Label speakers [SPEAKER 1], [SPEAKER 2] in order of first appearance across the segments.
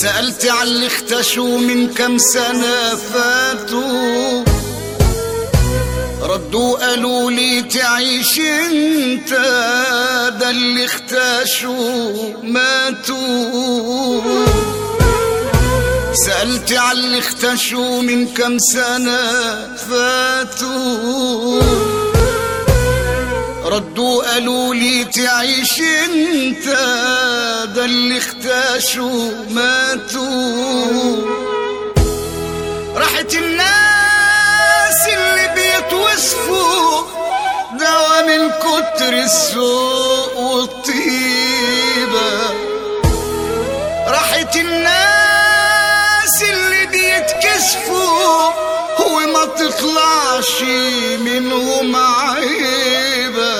[SPEAKER 1] سألت عن اللي اختشوا من كم سنة فاتوا، ردوا قالوا لي تعيش انت، ده اللي اختشوا ماتوا. سألت عن اللي اختشوا من كم سنة فاتوا، ردوا قالوا لي تعيش انت، ده اللي اختشوا ماتوا. راحت الناس اللي بيتوصفوا دوا من كتر السوق والطيبة، راحت الناس اللي بيتكسفوا وما تطلعش منهم عيبة،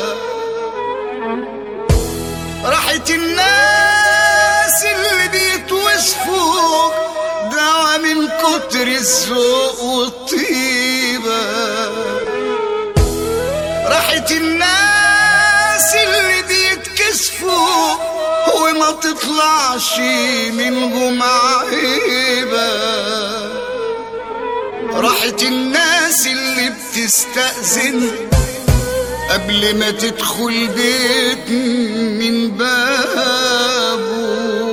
[SPEAKER 1] راحت الناس اللي بيتوصفوا دوا من كتر الذوق والطيبة، راحت الناس اللي بيتكسفوا وما تطلعش منهم عيبة، راحت الناس اللي بتستأذن قبل ما تدخل بيت من بابه.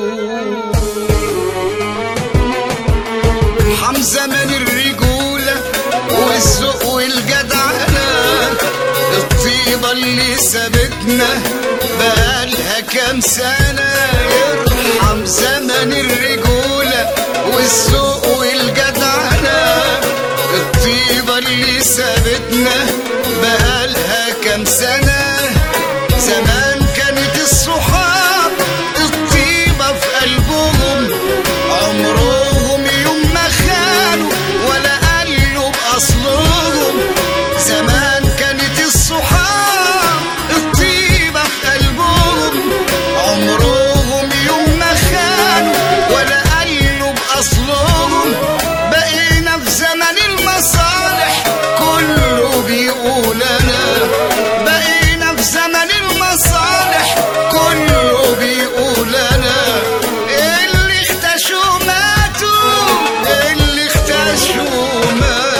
[SPEAKER 1] حم زمن الرجولة والذوق والجدعنة، الطيبة اللي سابتنا بقالها كام سنة. يرحم زمن الرجولة والذوق والجدعنة، الطيبة اللي سابتنا بقالها كام سنة. زمان كانت الصحاب الطيبة في قلبهم، عمرهم يوم ما خانوا ولا قالوا بأصلهم. زمان كانت الصحاب الطيبة في قلبهم، عمرهم يوم ما خانوا ولا قالوا بأصلهم. بقينا في زمن المصالح كله بيقول أنا، بقينا في زمن المصالح كله بيقول أنا. اللي اختشوا ماتوا، اللي اختشوا ماتوا.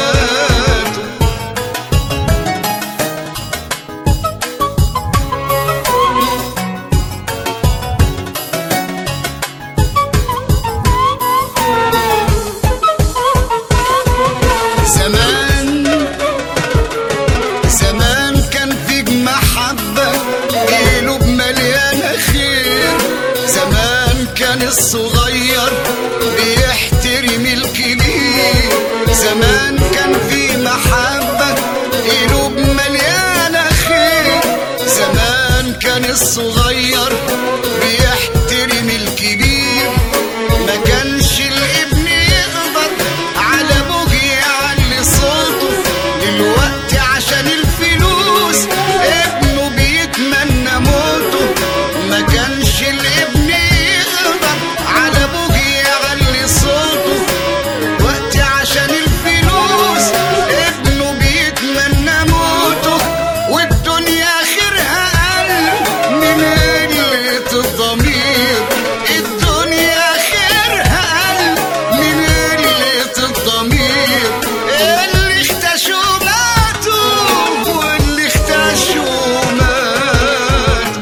[SPEAKER 1] زمان كان فيك محبة، قلوب مليانة خير. زمان كان الصغير بيحترم الكبير. زمان كان في محبة، قلوب مليانة خير. زمان كان الصغير بيحترم الكبير. ما كانش الابن يقدر على ابوه يعلي صوته، دلوقتي عشان الفلوس ابنه بيتمنى موته. ما كانش الابن يقدر على ابوه يعلي صوته، دلوقتي عشان الفلوس ابنه بيتمنى موته. والدنيا خيرها قل من قلة الضمير، الدنيا خيرها قل من قلة الضمير. اللي اختشوا ماتوا، واللي اختشوا ماتوا.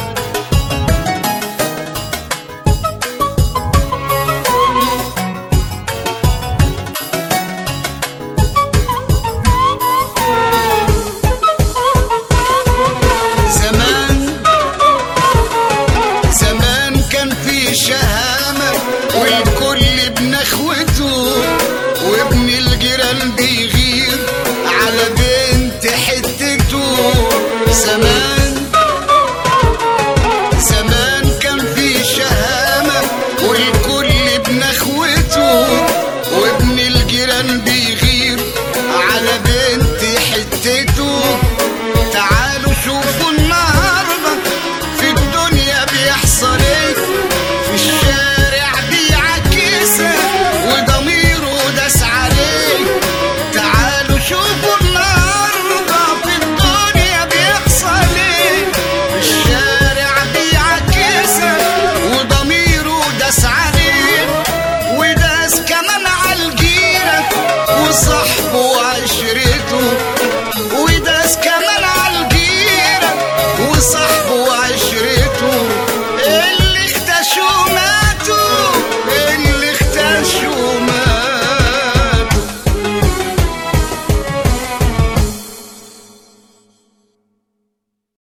[SPEAKER 1] زمان كان في شهامة والكل ابن اخوته، وابن الجيران بيغير على بنت حتته. زمان